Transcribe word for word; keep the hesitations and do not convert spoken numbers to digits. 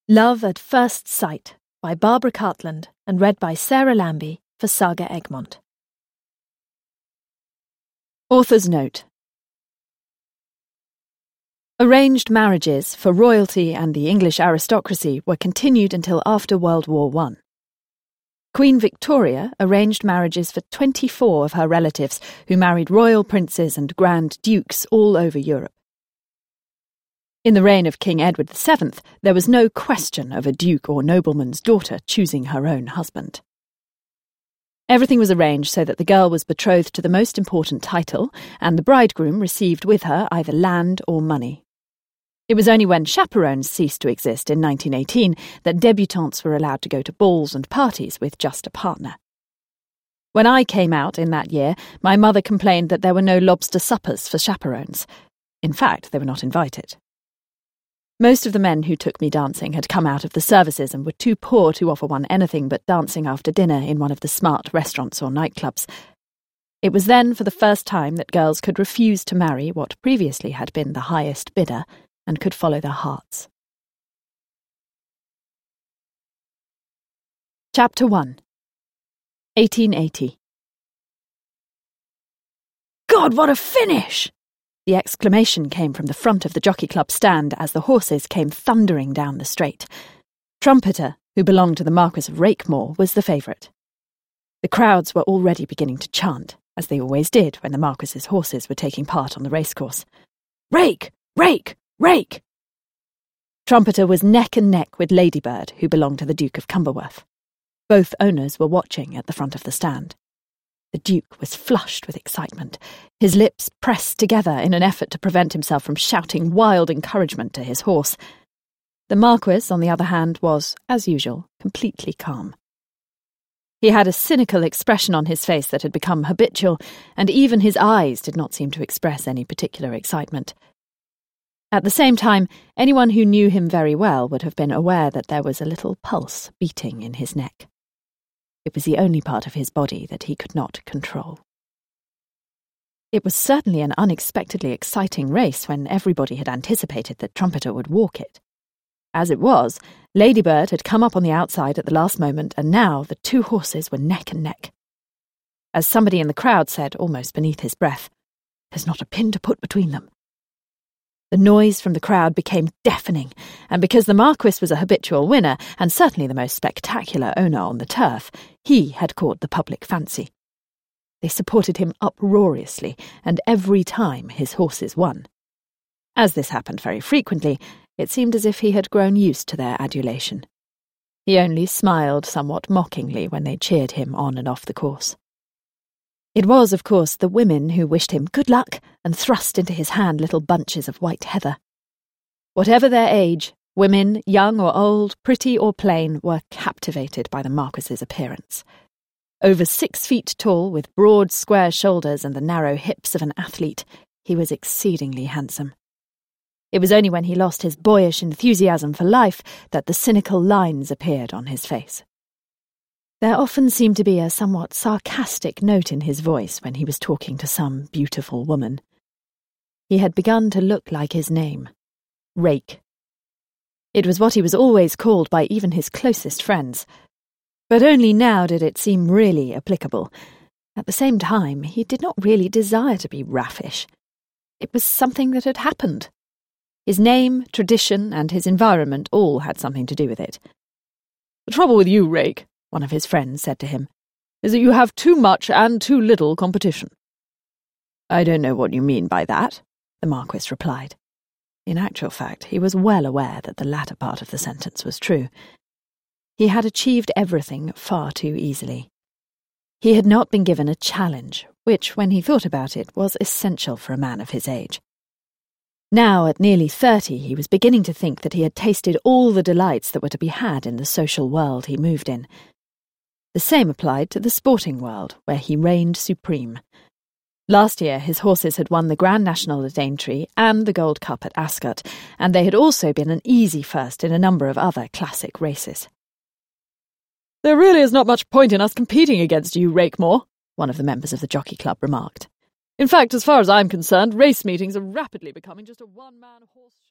Love at First Sight by Barbara Cartland and read by Sarah Lambie for Saga Egmont. Author's note. Arranged marriages for royalty and the English aristocracy were continued until after World War One. Queen Victoria arranged marriages for twenty-four of her relatives who married royal princes and grand dukes all over Europe. In the reign of King Edward the Seventh, there was no question of a duke or nobleman's daughter choosing her own husband. Everything was arranged so that the girl was betrothed to the most important title, and the bridegroom received with her either land or money. It was only when chaperones ceased to exist in nineteen eighteen that débutantes were allowed to go to balls and parties with just a partner. When I came out in that year, my mother complained that there were no lobster suppers for chaperones. In fact, they were not invited. Most of the men who took me dancing had come out of the services and were too poor to offer one anything but dancing after dinner in one of the smart restaurants or nightclubs. It was then for the first time that girls could refuse to marry what previously had been the highest bidder and could follow their hearts. Chapter one. eighteen eighty. God, what a finish! The exclamation came from the front of the Jockey Club stand as the horses came thundering down the straight. Trumpeter, who belonged to the Marquis of Rakemore, was the favourite. The crowds were already beginning to chant, as they always did when the Marquis's horses were taking part on the racecourse. Rake! Rake! Rake! Trumpeter was neck and neck with Ladybird, who belonged to the Duke of Cumberworth. Both owners were watching at the front of the stand. The Duke was flushed with excitement, his lips pressed together in an effort to prevent himself from shouting wild encouragement to his horse. The Marquis, on the other hand, was, as usual, completely calm. He had a cynical expression on his face that had become habitual, and even his eyes did not seem to express any particular excitement. At the same time, anyone who knew him very well would have been aware that there was a little pulse beating in his neck. It was the only part of his body that he could not control. It was certainly an unexpectedly exciting race when everybody had anticipated that Trumpeter would walk it. As it was, Ladybird had come up on the outside at the last moment, and now the two horses were neck and neck. As somebody in the crowd said, almost beneath his breath, "There's not a pin to put between them." The noise from the crowd became deafening, and because the Marquis was a habitual winner, and certainly the most spectacular owner on the turf, he had caught the public fancy. They supported him uproariously, and every time his horses won. As this happened very frequently, it seemed as if he had grown used to their adulation. He only smiled somewhat mockingly when they cheered him on and off the course. It was, of course, the women who wished him good luck and thrust into his hand little bunches of white heather. Whatever their age, women, young or old, pretty or plain, were captivated by the Marquis's appearance. Over six feet tall, with broad, square shoulders and the narrow hips of an athlete, he was exceedingly handsome. It was only when he lost his boyish enthusiasm for life that the cynical lines appeared on his face. There often seemed to be a somewhat sarcastic note in his voice when he was talking to some beautiful woman. He had begun to look like his name, Rake. It was what he was always called by even his closest friends, but only now did it seem really applicable. At the same time, he did not really desire to be raffish. It was something that had happened. His name, tradition, and his environment all had something to do with it. "The trouble with you, Rake," one of his friends said to him, "is that you have too much and too little competition." "I don't know what you mean by that," the Marquis replied. In actual fact, he was well aware that the latter part of the sentence was true. He had achieved everything far too easily. He had not been given a challenge, which, when he thought about it, was essential for a man of his age. Now, at nearly thirty, he was beginning to think that he had tasted all the delights that were to be had in the social world he moved in. The same applied to the sporting world, where he reigned supreme. Last year, his horses had won the Grand National at Aintree and the Gold Cup at Ascot, and they had also been an easy first in a number of other classic races. "There really is not much point in us competing against you, Rakemore," one of the members of the Jockey Club remarked. "In fact, as far as I'm concerned, race meetings are rapidly becoming just a one-man horse show."